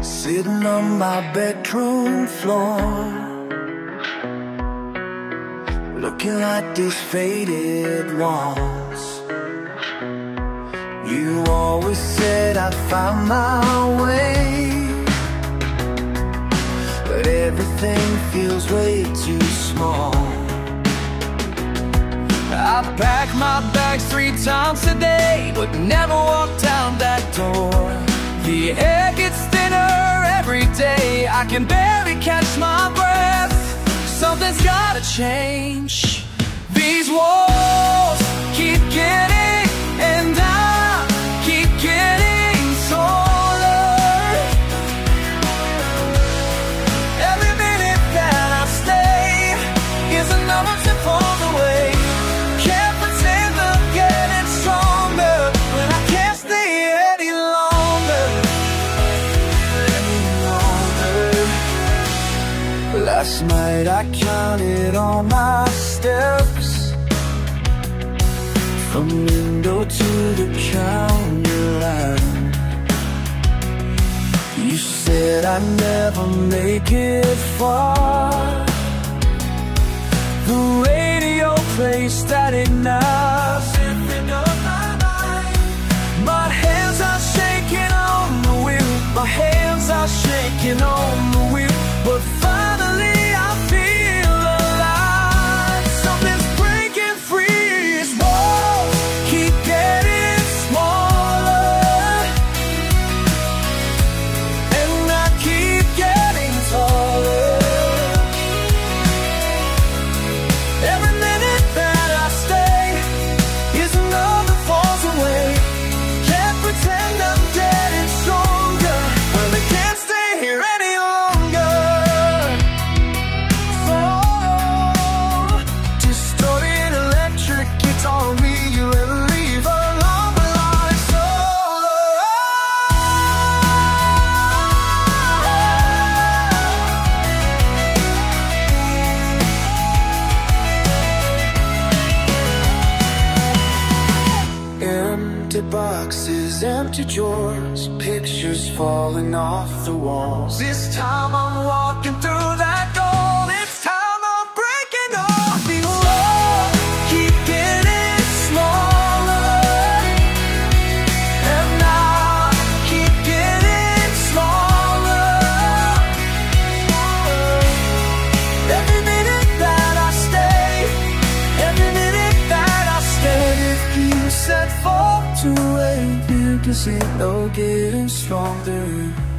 Sitting on my bedroom floor, looking at these faded walls. You always said I found my way, but everything feels way too small. I pack my bags 3 times a day, but never walk down that door. The air gets thinner every day, I can barely catch my breath. Something's gotta change. These walls keep getting, and I keep getting taller. Every minute that I stay is another step on the way. Can't pretend I'm getting stronger when I can't stay any longer. Last night I counted all my steps, from window to the counter line. You said I'd never make it far. The radio plays Static Night. My hands are shaking on the wheel, my hands are shaking on the wheel, but finally I feel alive. Something's breaking free. These walls keep getting smaller, and I keep getting taller. Every minute that I stay is another falls away. Can't pretend I'm getting stronger when I can't stay here any longer. Oh, distorted electric guitar on me, you ever leave alone like solo. Empty boxes, empty drawers, pictures falling off the walls. This time I'm walking through that door. This time I'm breaking off. The walls keep getting smaller, and I keep getting smaller. Every minute that I stay, every minute that I stay. If you said fall to wait, you can see no getting stronger.